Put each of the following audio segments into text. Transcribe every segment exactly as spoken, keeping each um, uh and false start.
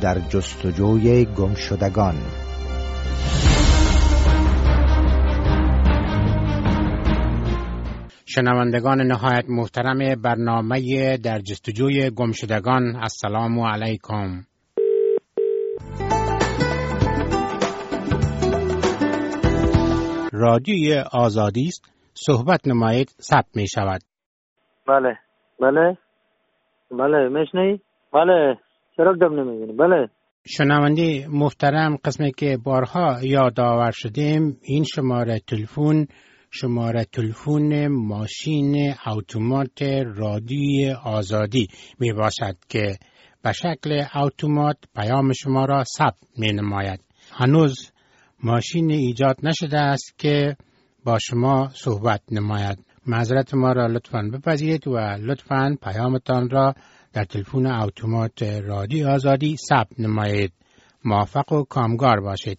در جستجوی گمشدگان. شنوندگان نهایت محترم برنامه در جستجوی گمشدگان، السلام علیکم. رادیوی آزادی است، صحبت نمایید، ثبت می شود. بله بله بله میشنی؟ بله چرا دم نمیگنی؟ بله شنونده محترم، قسمی که بارها یادآور شدیم، این شماره تلفن شماره تلفن ماشین اتومات رادیوی آزادی می باشد که به شکل اتومات پیام شما را ثبت می نماید. هنوز ماشین ایجاد نشده است که با شما صحبت نماید. معذرت ما را لطفاً بپذیرید و لطفاً پیامتان را در تلفن اتومات رادیو آزادی ثبت نمایید. موفق و کامگار باشید.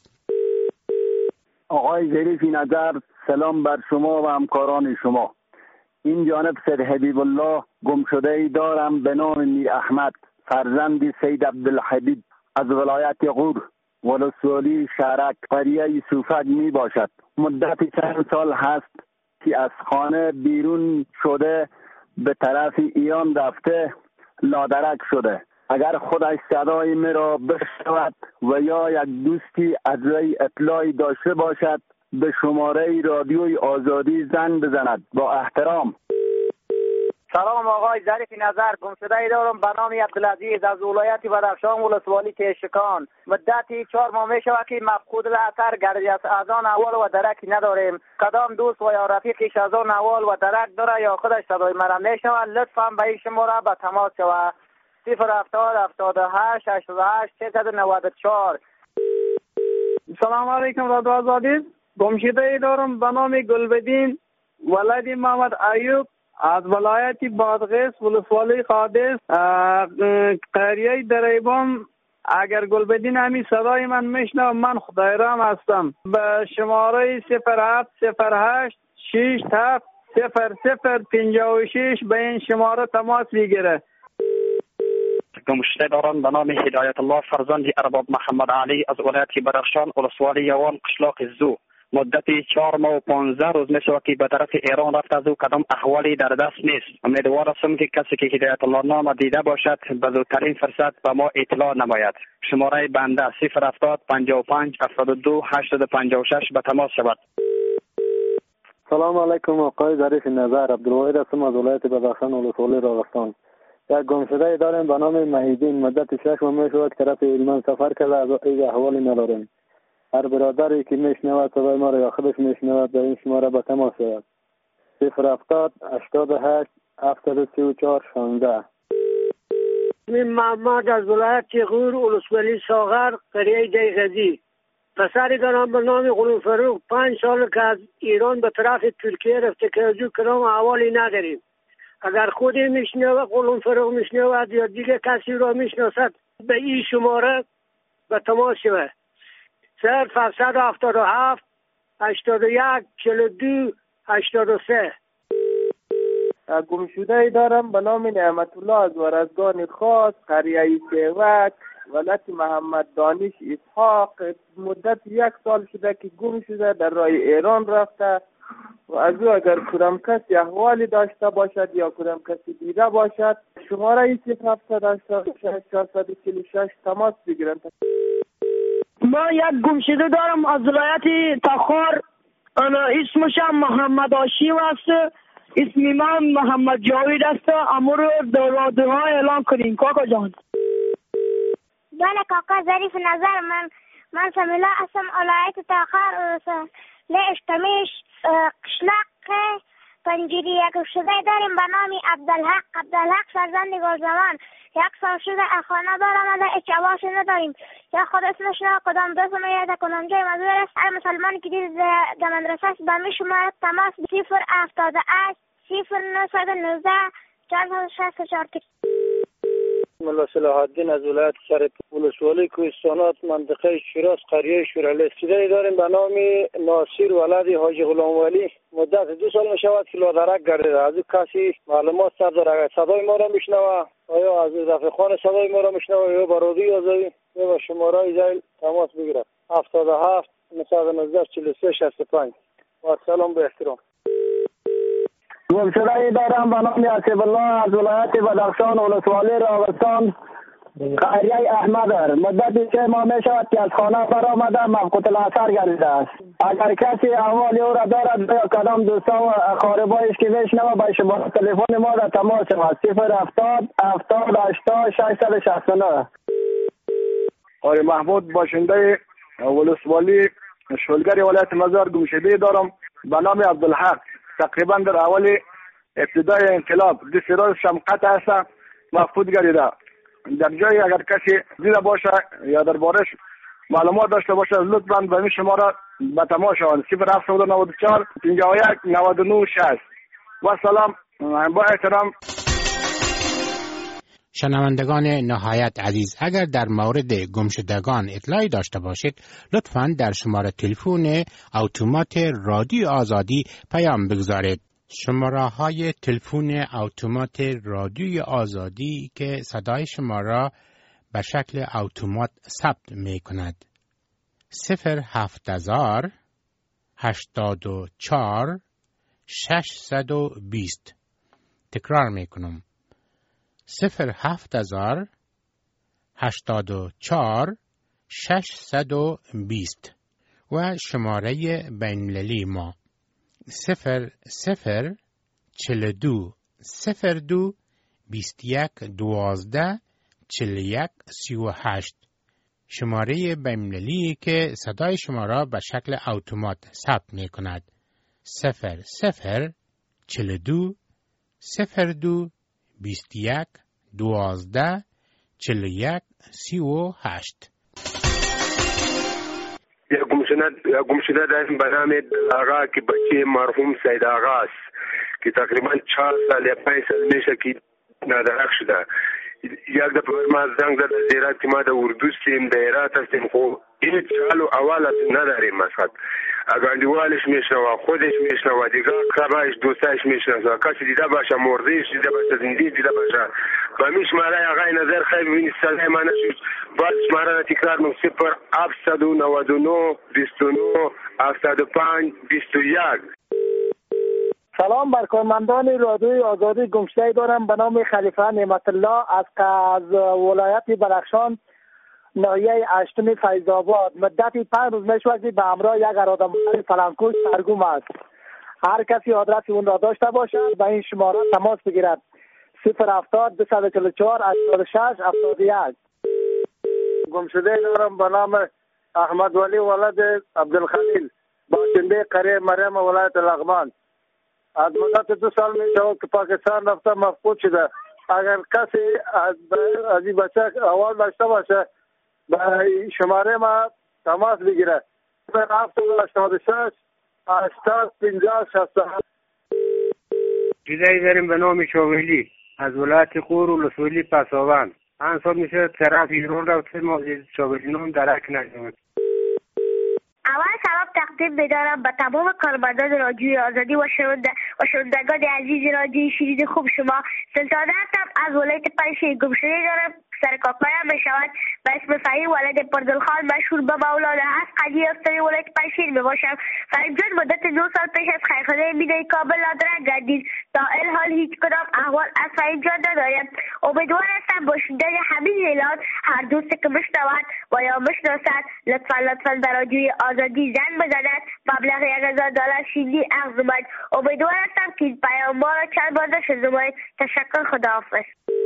آقای ظریفی نظر، سلام بر شما و همکاران شما. این جانب سید حبیب الله گمشده ای دارم به نام میر احمد، فرزند سید عبدالحبیب از ولایت غور، ولسوالی شهرک، قریه سوفک می باشد. مدت چند سال هست که از خانه بیرون شده به طرف ایران رفته، لادرک شده. اگر خودش صدای مرا بشنود و یا یک دوستی از وی اطلاعی داشته باشد، به شماره رادیوی آزادی زنگ بزند. با احترام. سلام آقای ظریفی نظر، گمشده ای دارم به نام عبدالعزیز از ولایت بدخشان، ولسوالی کشکان. مدتی چهار ماه می شود که مفقود الاثر گردی از آن اول و درکی نداریم. کدام دوست و یا رفیقش از آن اول و درک داره یا خودش صدای مرا می شود، لطفاً به این شماره به تماس شود. صفر هفتاد هفتاد و هشت هشتاد و هشت سیصد و نود و چهار. سلام علیکم رادیو آزادی. گمشده ای دارم به نام گلبدین ولد محمد ایوب از ولایت بادغیس، ولسوالی قادس، قریه دریبان. اگر گلبدین همی صدای من میشنم، من خدایرام هستم. به شماره صفر هفت صفر هشت شش هفت صفر صفر پنجاه و شش به این شماره تماس بگیره. گمشده دارم به نام هدایت الله فرزند ارباب محمد علی از ولایت بدخشان، ولسوالی یوان، قشلاق زو. مدتی چهار ماه و پانزده روز می شود که به طرف ایران رفته، از او کدام احوالی در دست نیست. امیدوار هستم که کسی که هدایت الله نام دیده باشد به زودترین فرصت به ما اطلاع نماید. شماره بنده صفر هفتاد پنجاه و پنج هفتاد و دو هشتاد و پنجاه و شش به تماس شود. سلام علیکم آقای ظریف نظر، عبدالواحد هستم از ولایت بدخشان، ولسوالی راغستان. یک گمشده داریم به نام مهیدین، مدت شش ماه می شود طرف هلمند سفر کرده، از این احوالی نداریم. هر برادری که میشنود صدای ما را یا خودش میشنود به این شماره به تماس شود. صفر هفتاد هشتاد و هشت هفتاد و سی و چهار شانزده. من محمد از ولایت غور، ولسوالی ساغر، قریه دیغزی. پسری دارم به نام غلام فروغ، پنج سال که از ایران به طرف ترکیه رفته که از او کدام احوالی نداریم. اگر خودی میشنود غلام فروغ میشنود یا دیگه کسی را میشناسد به این شماره به تماس شود. صفر هفتصد و هفتاد و هفت هشتاد و یک چهل و دو هشتاد و سه. گمشده ای دارم به نام نعمت الله از ورزگان خاص، قریه سیوک، ولایت محمد دانش اسحاق. مدت یک سال شده که گم شده، در راه ایران رفته و از او اگر کدام کسی احوالی داشته باشد یا کدام کسی دیده باشد، شماره صفر هفتصد هشتاد و شش چهارصد و چهل و شش تماس بگیرند. ما یک گمشده دارم از ولایت تخار، انا اسمش محمد آشیو است، اسم من محمد جاوید است. امور دولادو ها اعلام کنین کاکا جان. بله کاکا ظریف نظر، من من سمیلا هستم، ولایت تخار، لشتمیش قشلاق پنجیری. یک گمشده داریم به نام عبدالحق عبدالحق فرزند گلزمان. یک سال شده خانه دارم، از هیچ عواسی نداریم. یا خود اسمش نه کدام دوست میاد کدام جای مزور است. هر مسلمانی که دید در مدرسه است به می شماره تماس صفر هفتاد و هشت صفر نهصد و نوزده چهارصد و شصت و چهار. ملا صلاح الدین از ولایت سرپل، ولسوالی کوهستانات، منطقه شیراز، قریه شورالی. صدایی داریم به نام ناصر ولد حاجی غلام ولی. مدت دو سال می شود که لادرک گردیده. از او کسی معلومات سر داره؟ صدای ما را میشنوه؟ آیا از رفیقان صدای ما را میشنوه یا برادری آزادی یا با شماره زیل تماس بگیرد؟ هفتاد و هفت نود و نه چهل و سه شصت و پنج. با سلام به احترام. گمشده دارم به نام اسیب الله از ولایت بدخشان، ولسوالی راغستان، قریه احمد. مدتی سه ماه می شود که از خانه برآمده مفقود الاثر گردیده است. اگر کسی احوال او را دارد یا کدام دوستا و اقاربایش که میشنوه به شماره تلفن ما را تماس شود صفر هفتاد هفتاد هشتاد ششصد و شصت و نه. آقای محمود باشنده ولسوالی شولگر ولایت مزار گمشده دارم به نام عبدالحق. تقریبا در اول ابتدای انقلاب دست راست شمقت است مفقود گردیده. در جایی اگر کسی دیده باشه یا در بارش معلومات داشته باشه لطفاً به این شماره به تماس شوند صفر هفت نه چهار پنجاه و یک نود و نه شصت. و سلام با احترام. شنوندگان نهایت عزیز، اگر در مورد گمشدگان اطلاعی داشته باشید لطفاً در شماره تلفن اتومات رادیو آزادی پیام بگذارید. شماره های تلفن اتومات رادیو آزادی که صدای شما را به شکل اتومات ثبت می کند: صفر هفت هزار هشتاد و چهار ششصد و بیست. تکرار می کنم: صفر هفت هزار هشتاد و چهار ششصد و بیست. و شماره بین‌المللی ما صفر صفر چهل دو صفر دو بیست یک دوازده چهل یک سی و هشت. شماره بین‌المللی که صدای شما را به شکل اتومات ثبت می کند: صفر صفر چهل دو صفر دو بیست یک دوازده چهل یک سی و هشت. یا گمشده یا گمشده داریم به نام آقا که بچه مرحوم سید آقا است که تقریبا چهار سال یا پنج سال میشه که نادرک شده. یک دفعه ما زنگ زد از ایران که ما در اردو هستیم، در هرات هستیم، خب هیچ حال و احوال نداریم. مثلا اگاندیوالش میشنوه، خودش میشنوه، دیگه قربایش دوستایش میشنوه، کسی دیده باشه مردهش دیده باشه زنده دیده باشه و می شماره آقای نظر خیلی ببینید صدای ما نشد. باز شماره را تکرار کنم: صفر هفتصد و نود و نه بیست و نه هفتاد و پنج بیست و یک. سلام بر کارمندان رادیوی آزادی. گمشده دارم به نام خلیفه نعمت الله از از ولایت بدخشان، ناحیه هشتم فیض آباد. مدتی پنج روز میشود به همراه یک اراده‌مند فلانکوش سرگم است. هر کسی آدرس اون را داشته باشد به این شماره تماس بگیرد: صفر هفتاد دو چهل و چهار هشتاد و شش هفتاد و یک. گمشده دارم به نام احمد ولی ولد عبدالخلیل، باشنده قریه مریم ولایت لغمان. از مدت دو سال می شود که پاکستان رفته مفقود شده. اگر کسی از از این بچه احوال داشته باشه به شماره ما تماس بگیره: صفر هفتاد هشتاد و شش هشتاد پنجاه شصت و هفت. چیزایی داریم به نام شاولی از ولایت قور و ولسوالی پساوند. پنج سال میشه طرف ایران رفته، ما شاولی نام درک نشد. اول سلام تقدیم می‌دارم به تمام کارمندان رادیوی آزادی و شنوندگان عزیز رادیوی شیرین خوب شما. سلطان هستم از ولایت پنجشیر. گمشده دارم سر کاکایم می شود به اسم فهیم ولد پردلخان، مشهور به مولانا هست. قضیه استانی ولایت پنجشیر می باشم. فهیم جان مدت دو سال پیش از خیرخانه مینای کابل نادرک گردید. تا این حال هیچ کدام احوال از فهیم جان نداریم. امیدوار هستم با شنیدن همین اعلان هر دوستی که میشنود و یا میشناسد لطفا لطفا به رادیوی آزادی زنگ بزند. مبلغ یک هزار دلار شیلی اخذ اومد. امیدوار هستم که این پیام ما را چند بار نشنوید. تشکر، خداحافظ.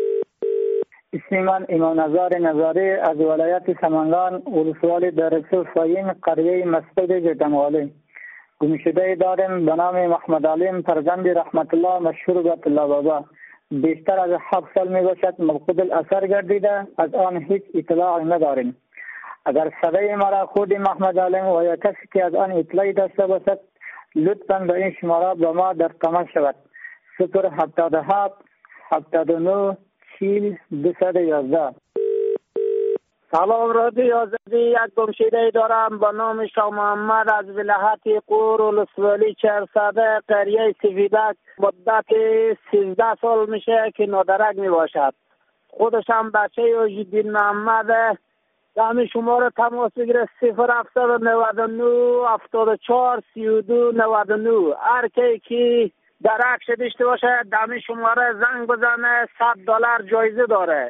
اسم من امام نظر نظاری از ولایت سمنگان، ولسوالی درسو فاین، قریه مسعود جتمالی. گمشده داریم به نام محمد علیم، فرزند رحمت الله، مشهور به الله بابا. بیشتر از هفت سال می باشد مفقود الاثر گردیده، از آن هیچ اطلاع نداریم. اگر صدای مرا خود محمد علیم و یا کسی که از آن اطلاعی داشته باشد لطفاً به این شماره با ما در تماس شود: صفر هفتاد و هفت هفتاد و نه سی دویست و یازده. سلام رادیو آزادی، یک گمشده دارم به نام شاه محمد از ولایت قور ولسوالی چهارصد قریه سفیدک. مدت سیزده سال میشه که نادرک میباشد. خودش هم بچه عزالدین محمد. دمی شما رو تماس بگیره صفر هفتاد و نود و نه هفتاد و چهار سی و دو نود و نه. هر کی که درک داشته باشه دمی شما رو زنگ بزنه، صد دلار جایزه داره.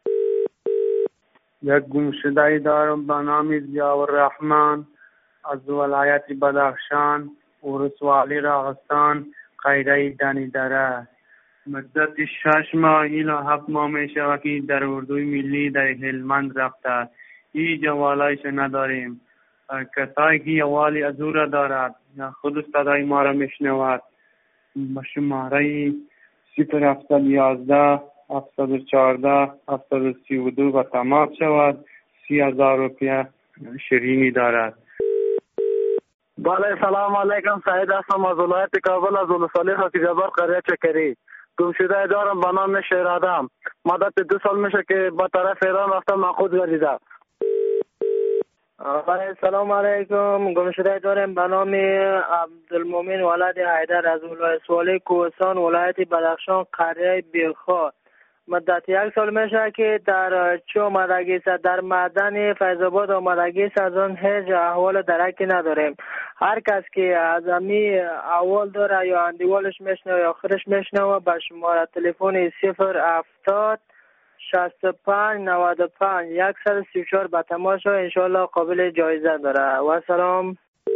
یک گمشده دارم به نام ضیاء الرحمن از ولایت بدخشان ولسوالی راغستان قریه دنیدره. مدت شش ماه الی هفت ماه می شود که در اردوی ملی در هلمند رفته. هیچ حواله‌اش نداریم. کسایی که حوالی از او را دارد یا خود صدای ما را میشنود به شماره صفر هفتصد و یازده هفتصد و چهارده هفتاد و سی و دو و تماس شود. سی هزار روپیه شیرینی دارد. بله سلام علیکم، سعید هستم از ولایت کابل از ولسوالی خاکی جبار قریه چکری. گمشده دارم به نام شیرادم. مدت دو سال میشه که با طرف ایران رفتم مأخوذ گردیده. بله سلام علیکم، گمشده دارم به نام عبدالمومن ولد حیدر از ولسوالی کوهستان ولایت بدخشان قریه بیلخا. مدت یک سال میشه که در چه آمدگی در معدن فیض‌آباد آمدگی از آن هیچ احوال درکی نداریم. هر کس که از امی احوال داره یا اندیوالش میشنوه یا آخرش میشنوه به شماره تلفن صفر هفتاد شصت و پنج نود و پنج صد و سی و چهار به تماس شو، انشالله قابل جایزه داره. و سلام.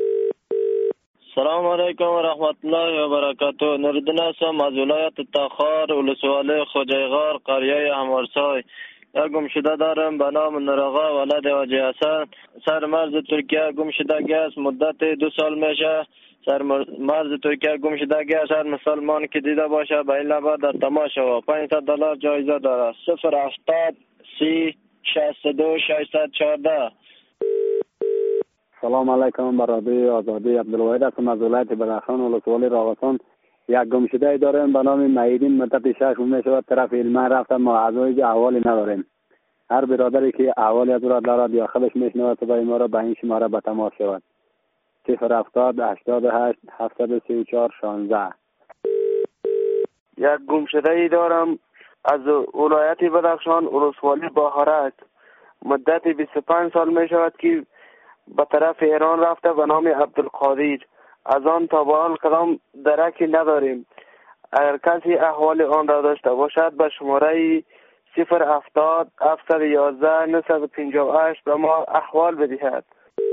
سلام علیکم و رحمت الله و برکاته. نوردین هستم از ولایت تخار ولسوالی خوجایغار قریه همارسای. یک گمشده دارم به نام نورآقا ولد حاجی حسن. سر مرز ترکیه گمشدگی است. مدت دو سال میشه سر مرز ترکیه گمشدگی است. هر مسلمان که دیده باشه به این لبه در تماس شو. پانصد دلار جایزه داره. صفر هفتاد سی شصت و دو ششصد و چهارده. سلام علیکم، برادر آزادی عبدالواحد هستم از ولایت بدخشان ولسوالی راغستان. یک گمشده داریم به نام مهیدین. مدت شش ماه میشود طرف علمان رفتم، ما از احوالی نداریم. هر برادری که احوالی از او دارد یا خودش میشنود صدای ما را به این شماره به تماس شود. صفر هفتاد هشتاد و هشت هفتصد و سی و چهار شانزده. یک گمشده دارم از ولایت بدخشان ولسوالی باهرک. مدت بیست و پنج سال میشود که به طرف ایران رفته به نام عبدالقادر. از آن تا به حال کدام درکی نداریم. اگر کسی احوال آن را داشته باشد به شماره صفر هفتاد هفتصد و یازده نهصد و پنجاه و هشت به ما احوال بدهد.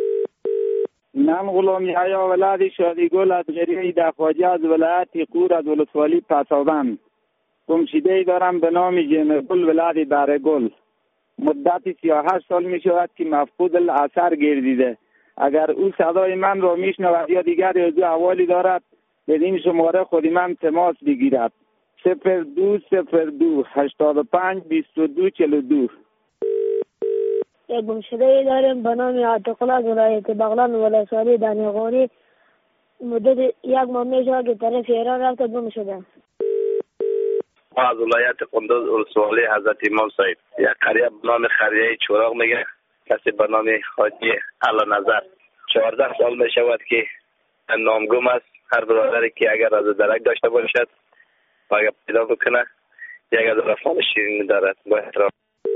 من غلام یحیی ولد شادیگل از قریه دفاجی از ولایت قور از ولسوالی پسابند. گمشده دارم به نام جنگل ولد برگل. مدت سی و هشت سال می شود که مفقود الاثر گردیده. اگر او صدای من را می شنود یا دیگر از او احوالی دارد بدین شماره خود من تماس بگیرد. صفر دو صفر دو هشتاد و پنج بیست و دو چهل و دو. یک گمشده داریم به نام عتق‌الله از ولایت بغلان ولسوالی دانیقاری. مدت یک ماه می شود که طرف ایران رفته گم شده. از ولایت قندوز ولسوالی حضرت امام صاحب. یک قریه به نام قریه چوراغ میگه. کسی به نام حاجی علا نظر. چهارده سال می شود که نامگم است. هر برادری که اگر از درک داشته باشد و اگر پیدا بکنه یک از رفان شیرینی دارد. با احترام.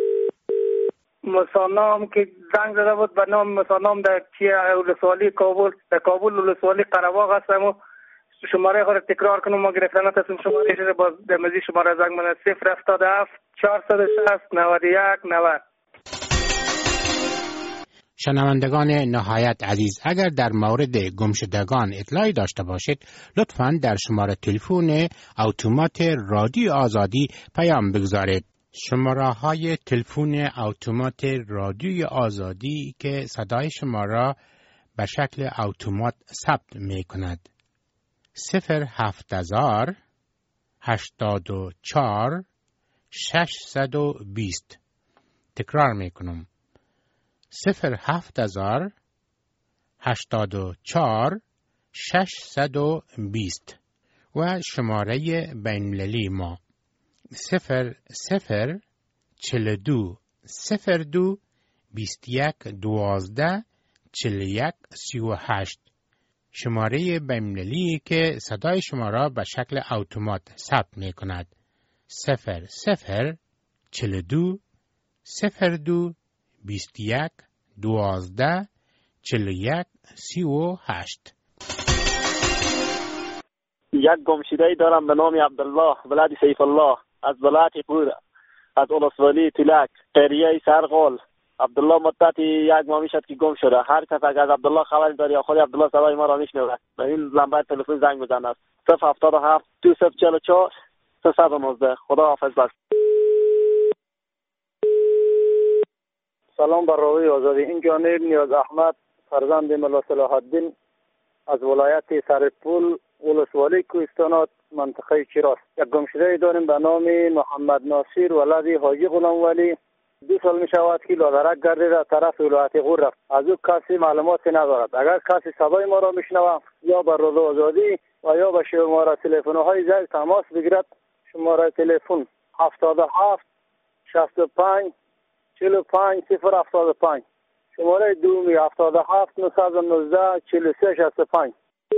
مسانام که زنگ زده بود به نام مسانام در چیه ولسوالی کابل در کابل ولسوالی قره‌باغ هستم و شماره خود تکرار کنم ما گرفتن هستم. شماره شده باز در مزید شماره زنگ منه صفر هفتاد و هفت چهارصد و شصت نود و یک نود. شنوندگان نهایت عزیز، اگر در مورد گمشدگان اطلاعی داشته باشید لطفاً در شماره تلفن اتومات رادیو آزادی پیام بگذارید. شماره های تلفن اتومات رادیو آزادی که صدای شما را به شکل اتومات ثبت می کند: صفر هفت هزار هشتاد و چهار ششصد و بیست. تکرار می کنم: صفر هفت هزار هشتاد و چهار ششصد و بیست. و شماره بین‌المللی ما صفر صفر چل دو صفر دو بیست یک دوازده چل یک سی و هشت. شماره بین‌المللی که صدای شما را به شکل اتومات ثبت می کند. صفر صفر چل دو صفر دو بیست یک دوازده چل یک سی و هشت. یک گمشده‌ای دارم به نام عبدالله ولد سیف الله از ولایت قور از ولسوالی تلک قریه سرغول. عبدالله مدت یک ماه میشد که گم شده. هر کس اگر از عبدالله خبر داره یا خود عبدالله صدای ما را میشنوه به این لمبه تلفن زنگ بزنه. صفر هفتاد و هفت دو صفر چهل و چهار سیصد و نوزده. خدا حافظ بس. سلام بر راوی آزادی. این جانب نیاز احمد فرزند ملا صلاح الدین از ولایت سرپول ولسوالی کوهستانات منطقه شیراز. یک گمشده داریم به نام محمد ناصر ولد حاجی غلام ولی. دو سال می شود که لادرک گردیده طرف ولایت غور رفت. از او کسی معلوماتی ندارد. اگر کسی صدای ما را میشنوه یا بر رادیو آزادی و یا به شماره تلفن های زیر تماس بگیرد. شماره تلفن هفتاد و هفت شصت و پنج چهل و پنج صفر هفتاد و پنج. شماره دومی هفتاد و هفت نهصد و نوزده چهل و سه شصت و پنج.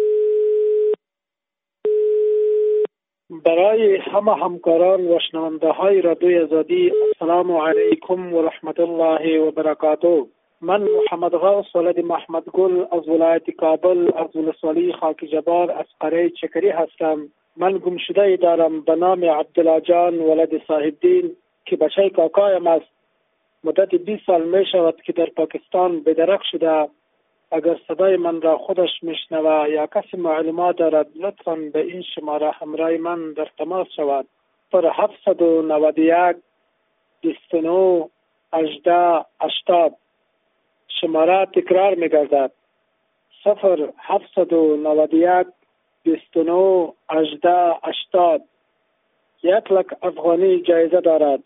برای همه همکاران و شنونده های رادیوی آزادی السلام علیکم و رحمت الله و برکاته. من محمد غوث ولد محمد گل از ولایت کابل از ولسوالی خاک جبار از قریه چکری هستم. من گمشده دارم به نام عبدالله جان ولد صاحبدین که بچه کاکایم است. مدت بیست سال می شود که در پاکستان بدرک شده. اگر صدای من را خودش میشنوه یا کسی معلومات دارد لطفاً به این شماره همراه من در تماس شود. پر هفتصد و نود و یک بیست و نه هجده هشتاد. شماره تکرار میگردد صفر هفتصد و نود و یک بیست و نه هجده هشتاد. یک لک افغانی جایزه دارد.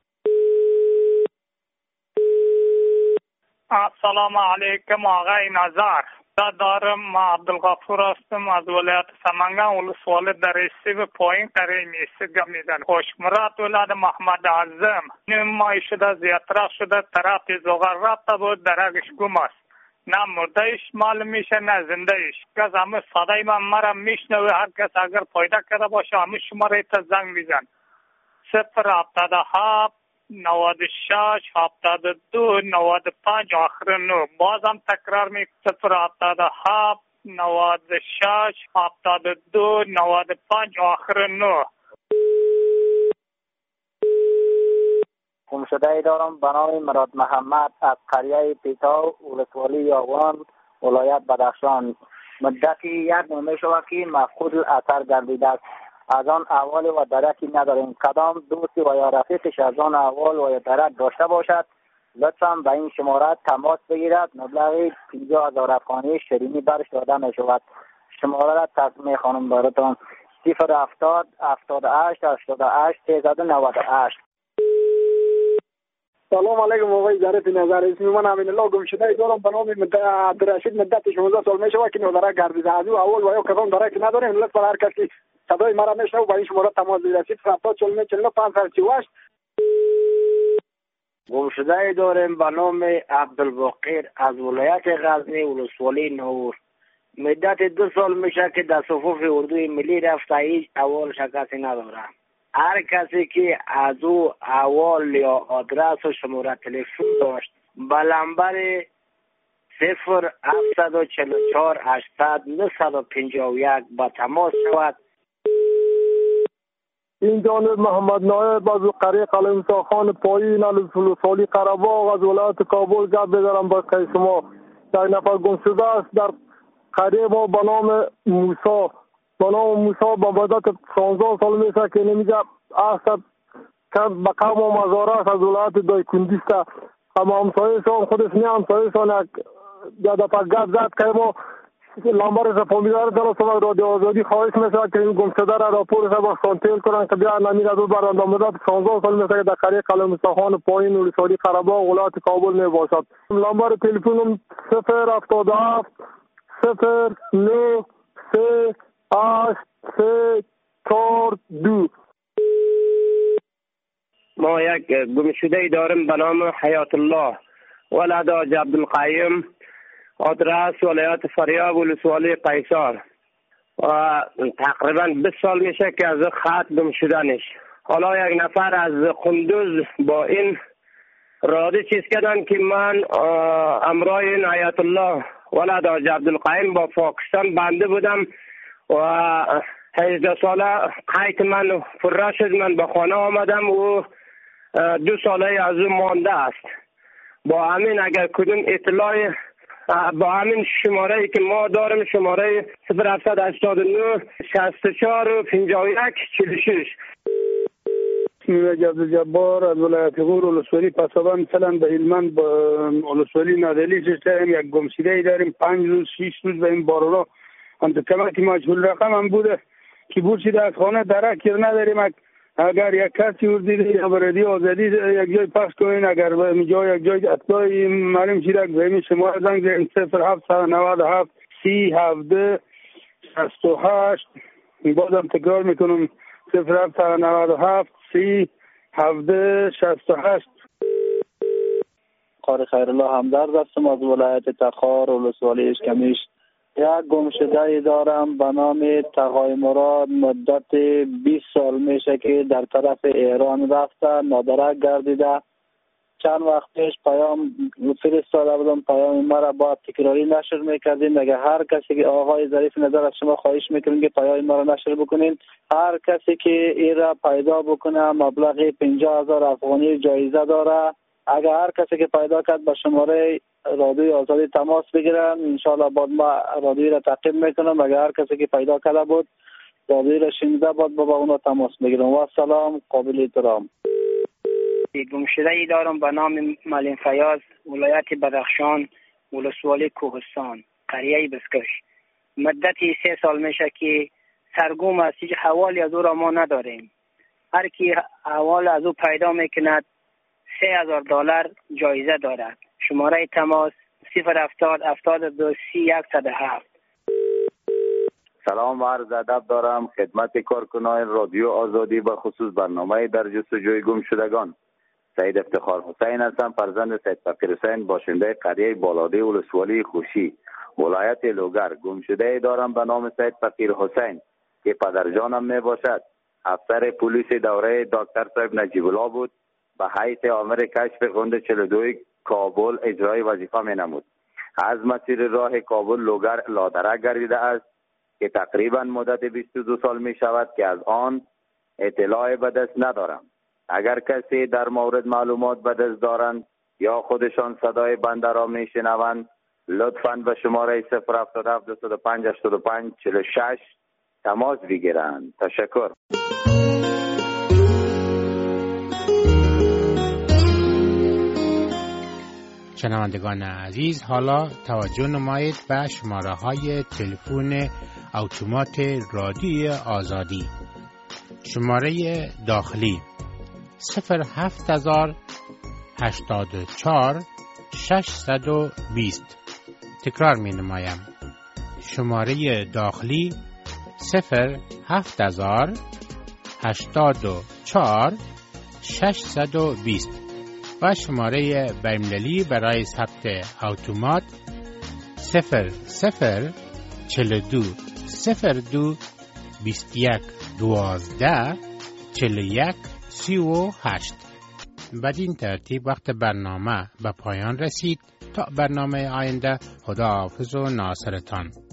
السلام علیکم آقای نظر. دارم ما عبدالغفور هستم از ولایت سمنگان ولسوالی در سیب پایین قریه میسگه میدن. خوشمراد ولد محمد اعظم نیم ماه شده زیادتر شده طرف زغر رفته بود درگش گم است. نه مردهش معلوم میشه نه زندهش. کس همه صدای من مرا میشنوه. هر کس اگر پیدا کرده باشه همه شماره تا زنگ میزن. صفر هفتاد و هفت نود و شش هفتاد و دو نود و پنج آخر نو. بازم تکرار می صفر هفتاد و هفت نود و شش هفتاد و دو نود و پنج آخر نو. گمشده دارم به نام مراد محمد از قریه پیتاو ولسوالی یاغان ولایت بدخشان. مدتی یک ماه می شود که مفقود الاثر گردیده است. از آن احوال و درکی نداریم. کدام دوستی و یا رفیقش از آن احوال و یا درک داشته باشد لطفاً به این شماره تماس بگیرد. مبلغ پنجاه هزار افغانی شیرینی برش داده می شود. شماره را تقدیم خانم براتون صفر هفتاد هفتاد و هشت هشتاد و هشت سیصد و نود و هشت. سلام علیکم آقای ظریف نظر. اسم من امین الله گمشده دارم به نام عبدالرشید. مدت شانزده سال می شود که نودرک گردیده. از او اول و یا کدام درک نداریم. لطفاً هر کسی صدای مرا میشنوه با این شماره تماس بگیرید. صفر هفتاد چهل و نه چهل و نه پانصد و سی و هشت. گمشده داریم به نام عبدالباقر از ولایت غزنی ولسوالی نور. مدت دو سال میشه که در صفوف اردوی ملی رفته. هیچ احوال کسی نداره. هر کسی که از او احوال یا آدرس و شماره تلفن داشت به لمبر صفر هفتصد و چهل و چهار هشتصد نهصد و پنجاه و یک با تماس شود. این جانب محمد نایب از قریه قلمسا خان پایین ولسوالی قره‌باغ از ولایت کابل گپ بدارم با شما. یک نفر گم شده است در قریه ما به نام موسی. به نام موسی با مدت شانزده سال میشه که نمیگه اصلا که به قوم و مزاره است از ولایت دایکندیسته. اما همسایه‌شان خودش نه همسایه‌شان یک دفعه گپ زد که ما لامبر فامیلار دارست و رادیو آزادی خواهش میشه که این گمشده را راپورش را سانتیل کنن که بیا نمیر از او برنده مدت شانزده سال میشه که در قریه قلمستخان پایین ولسوالی قره‌باغ ولایت کابل می باشد. لامبر تلفنم صفر هفتاد و هفت صفر نه سه هشت سه چهار دو. ما یک گمشده داریم به نام حیات الله ولد حاج عبدالقیم، آدرس ولایت فاریاب ولسوالی قیصر و تقریبا بیست سال میشه که از خط گم شدنش. حالا یک نفر از قندوز با این راده چیز کردن که من امرای این حیات الله ولد حاج عبدالقیم با پاکستان بنده بودم و هجده ساله قید من فرا شد. من به خانه آمدم و دو ساله از اون مانده است. با همین اگر کدوم اطلاع با همین شماره ای که ما داریم، شماره صفر هفتصد هشتاد و نه شصت و چهار و پنجاه و یک چهل و شش. اسمی عبدالجبار از ولایت غور ولسوالی پسابان مثلا به هلمند به ولسوالی نادلی شدیم. یک گمشده داریم پنج روز شش روز به این بارورا هم کمکی مجهول رقم هم بوده که بود شده از خانه درک کر نداریم. اگر یک کسی رو دیده یا بردی آزادی یک جای پس کنین، اگر به اینجا یک جای اطلاعی معلوم شده که به شما زنگ زنگ صفر هفت نود و هفت سی هفده شصت و هشت. بازم تکرار میکنم صفر هفت نود و هفت سی هفده شصت و هشت. قاری خیرالله همدرد هستم از ولایت تخار ولسوالی اشکمیش. یک گمشده دارم به نام تقای مراد، مدت بیست سال میشه که در طرف ایران رفته، نادرک گردیده. چند وقت پیش پیام فرستاده بودم، پیام مرا با تکراری نشر میکردیم. اگر هر کسی که آقای ظریف نظر از شما خواهش میکنیم که پیام مرا نشر بکنین، هر کسی که این را پیدا بکنه مبلغ پنجاه هزار افغانی جایزه داره. اگر هر کسی که پیدا کرد به شماره رادیوی آزادی تماس بگیرن، انشاءالله بعد ما رادیوی را تعقیب میکنم. اگر هر کسی که پیدا کرده بود رادیوی را شنیده بود با اونا تماس بگیرم. و سلام، قابل احترام. گمشده ای دارم به نام ملین فیاض، ولایت بدخشان ولسوالی کوهستان، قریه بسکش. مدتی سه سال میشه که سرگم است، هیچ حوالی از او را ما نداریم. هر کی حوال از او پیدا میکند سه هزار دلار جایزه دارد. شماره تماس صفر هفتاد هفتاد و دو سی صد و هفت. سلام و عرض ادب دارم خدمت کارکنان رادیو آزادی به خصوص برنامه در جستجوی گم شدگان. سید افتخار حسین هستم، فرزند سید فقیر حسین، باشنده قریه بالاده ولسوالی خوشی ولایت لوگر. گم شده دارم به نام سید فقیر حسین که پدرجانم می باشد. افسر پلیس دوره دکتر صاحب نجیب الله بود. به حیث آمر کشف غند چهل و دو کابل اجرای وظیفه می نمود. از مسیر راه کابل لوگر لادرک گردیده است که تقریبا مدت بیست و دو سال می شود که از آن اطلاع به دست ندارم. اگر کسی در مورد معلومات به دست دارند یا خودشان صدای بنده را می شنوند، لطفاً به شماره صفر هفتاد و هفت دویست و پنج هشتاد و پنج چهل و شش تماس بگیرند. تشکر. شنوندگان عزیز، حالا توجه نمایید به شماره های تلفن اتومات رادیوی آزادی. شماره داخلی صفر هفت هزار هشتاد و چهار ششصد و بیست. تکرار می نمایم. شماره داخلی صفر هفت هزار هشتاد و چهار ششصد و بیست و شماره بین‌المللی برای ثبت اتومات صفر صفر چهل و دو صفر دو بیست و یک دوازده چهل و یک سی و هشت. بدین ترتیب وقت برنامه به پایان رسید. تا برنامه آینده، خداحافظ و ناصرتان.